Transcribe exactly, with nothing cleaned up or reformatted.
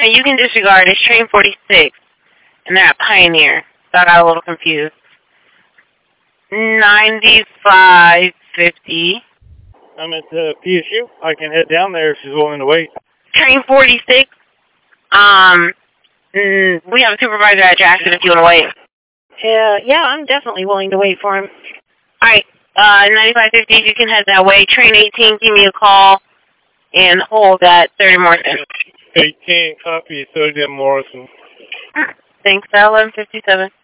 Okay, you can disregard. It's train forty-six, and they're at Pioneer. So I got a little confused. ninety-five fifty. I'm at the P S U. I can head down there if she's willing to wait. Train forty-six. Um, mm, we have a supervisor at Jackson if you want to wait. Yeah, yeah, I'm definitely willing to wait for him. All right, uh, ninety-five fifty, you can head that way. Train eighteen, give me a call, and hold at thirty Morrison. eighteen, copy, thirty Morrison. Thanks, eleven fifty-seven.